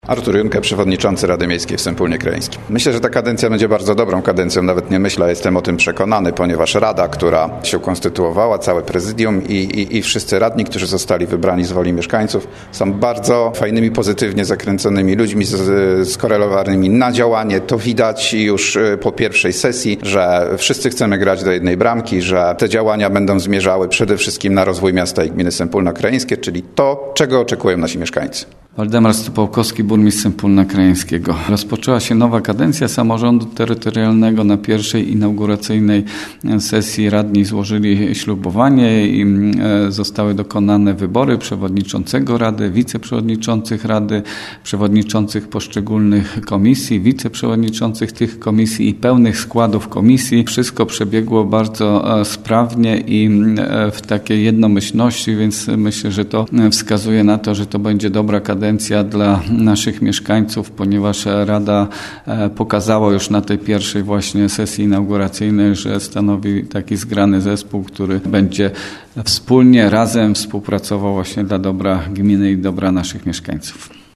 Artur Junke, przewodniczący Rady Miejskiej w Sępólnie Krajeńskim. Myślę, że ta kadencja będzie bardzo dobrą kadencją, nawet nie myślę, jestem o tym przekonany, ponieważ Rada, która się konstytuowała, całe prezydium i wszyscy radni, którzy zostali wybrani z woli mieszkańców, są bardzo fajnymi, pozytywnie zakręconymi ludźmi, skorelowanymi na działanie. To widać już po pierwszej sesji, że wszyscy chcemy grać do jednej bramki, że te działania będą zmierzały przede wszystkim na rozwój miasta i gminy Sępólno Krajeńskie, czyli to, czego oczekują nasi mieszkańcy. Waldemar Stupałkowski, burmistrz Sępólna Krajeńskiego. Rozpoczęła się nowa kadencja samorządu terytorialnego. Na pierwszej inauguracyjnej sesji radni złożyli ślubowanie i zostały dokonane wybory przewodniczącego Rady, wiceprzewodniczących Rady, przewodniczących poszczególnych komisji, wiceprzewodniczących tych komisji i pełnych składów komisji. Wszystko przebiegło bardzo sprawnie i w takiej jednomyślności, więc myślę, że to wskazuje na to, że to będzie dobra kadencja dla naszych mieszkańców, ponieważ Rada pokazała już na tej pierwszej właśnie sesji inauguracyjnej, że stanowi taki zgrany zespół, który będzie wspólnie, razem współpracował właśnie dla dobra gminy i dobra naszych mieszkańców.